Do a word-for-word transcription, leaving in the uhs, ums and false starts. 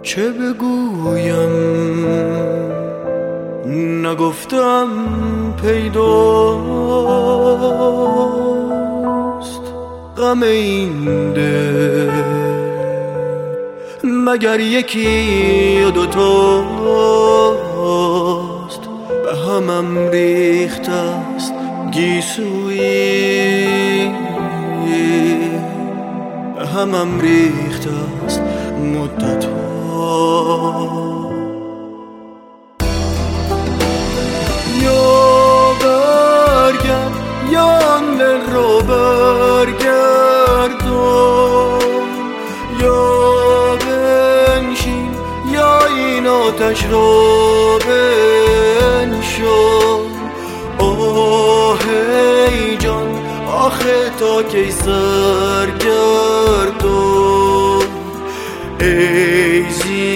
چه بگویم نگفتم پیداست غم این دل مگر یکی و دوتاست به همم ریخته است گیسویی به همم ریخته است مدت ها یا برگرد یا آن دل رو برگردون یا بنشین یا این آتش رو بنشون آه ای جان آخه تا کی سرگردون ای زی